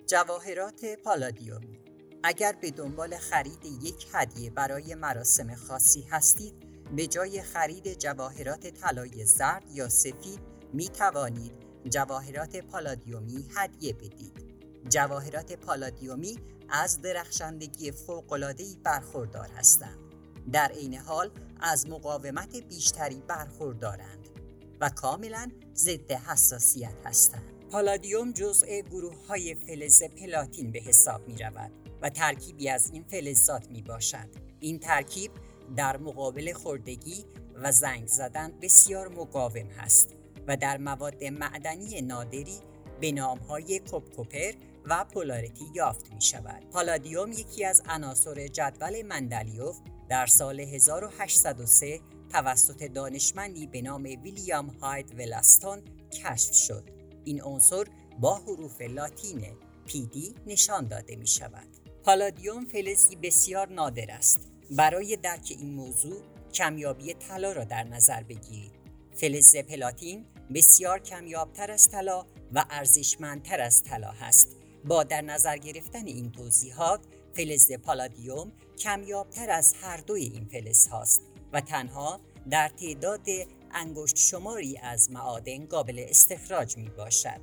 جواهرات پالادیومی. اگر به دنبال خرید یک هدیه برای مراسم خاصی هستید، به جای خرید جواهرات طلای زرد یا سفید می توانید جواهرات پالادیومی هدیه بدید. جواهرات پالادیومی از درخشندگی فوق‌العاده‌ای برخوردار هستند. در عین حال از مقاومت بیشتری برخوردارند و کاملا ضد حساسیت هستند. پالادیوم جزء گروه‌های فلز پلاتین به حساب می‌رود و ترکیبی از این فلزات میباشد. این ترکیب در مقابل خوردگی و زنگ زدن بسیار مقاوم است و در مواد معدنی نادری به نام‌های کوپر و پولاریتی یافت می‌شود. پالادیوم یکی از عناصر جدول مندلیوف در سال 1803 توسط دانشمندی به نام ویلیام هاید ولستون کشف شد. این عنصر با حروف لاتین PD نشان داده می شود. پالادیوم فلزی بسیار نادر است. برای درک این موضوع کمیابی طلا را در نظر بگیرید. فلز پلاتین بسیار کمیابتر از طلا و ارزشمندتر از طلا است. با در نظر گرفتن این توضیحات، فلز پالادیوم کمیابتر از هر دوی این فلز هاست و تنها در تعداد انگشت شماری از معادن قابل استخراج می باشد.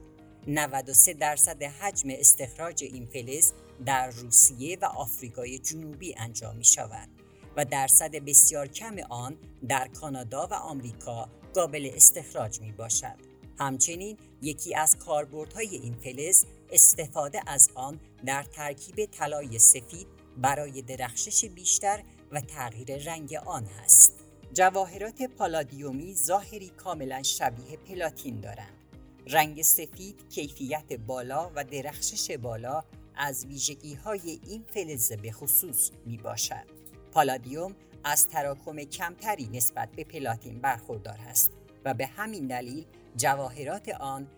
93% حجم استخراج این فلز در روسیه و آفریقای جنوبی انجام می شود و درصد بسیار کم آن در کانادا و آمریکا قابل استخراج می باشد. همچنین یکی از کاربردهای این فلز استفاده از آن در ترکیب طلای سفید برای درخشش بیشتر و تغییر رنگ آن است. جواهرات پالادیومی ظاهری کاملا شبیه پلاتین دارند. رنگ سفید، کیفیت بالا و درخشش بالا از ویژگی‌های این فلز به خصوص میباشد. پالادیوم از تراکم کمتری نسبت به پلاتین برخوردار است و به همین دلیل جواهرات آن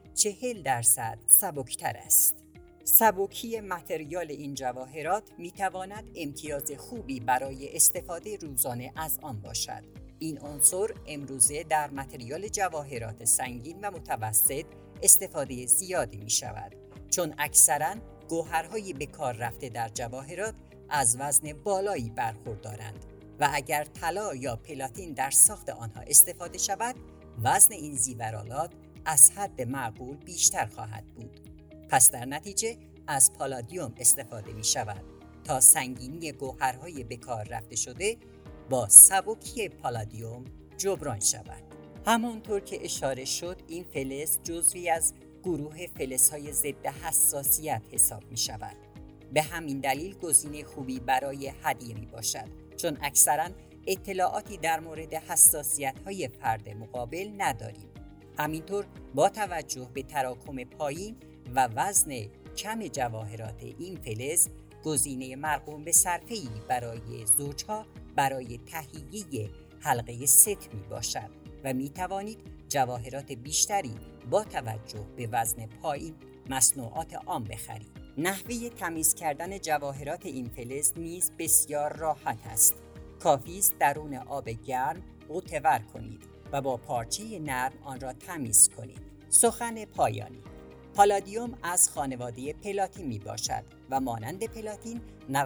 40% سبکتر است. سبکی متریال این جواهرات میتواند امتیاز خوبی برای استفاده روزانه از آن باشد. این عنصر امروزه در متریال جواهرات سنگین و متوسط استفاده زیادی می شود، چون اکثراً گوهرهای به کار رفته در جواهرات از وزن بالایی برخوردارند و اگر طلا یا پلاتین در ساخت آنها استفاده شود، وزن این زیورآلات از حد معقول بیشتر خواهد بود. پس در نتیجه از پالادیوم استفاده می شود تا سنگینی گوهرهای به کار رفته شده با سبکی پالادیوم جبران شود. همانطور که اشاره شد، این فلز جزوی از گروه فلزهای ضد حساسیت حساب می شود. به همین دلیل گزینه خوبی برای هدیه می باشد، چون اکثراً اطلاعاتی در مورد حساسیت‌های فرد مقابل نداریم. همینطور با توجه به تراکم پایین و وزن کم جواهرات این فلز، گزینه مرغوم به صرفه‌ای برای زوجها برای تهیه حلقه ست می باشد و می توانید جواهرات بیشتری با توجه به وزن پایین مصنوعات عام بخرید. نحوه تمیز کردن جواهرات این فلز نیز بسیار راحت است. کافی است درون آب گرم غوطه‌ور کنید و با پارچه نرم آن را تمیز کنید. سخن پایانی: پالادیوم از خانواده پلاتین می باشد و مانند پلاتین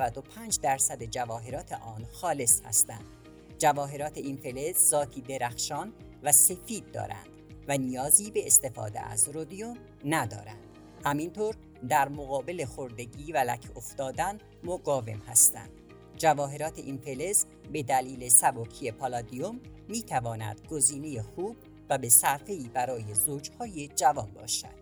95% جواهرات آن خالص هستند. جواهرات این فلز ذاتی درخشان و سفید دارند و نیازی به استفاده از رودیوم ندارند. همینطور در مقابل خوردگی و لک افتادن مقاوم هستند. جواهرات این فلز به دلیل سبکی پالادیوم می تواند گزینه خوب و به صرفه‌ای برای زوجهای جوان باشد.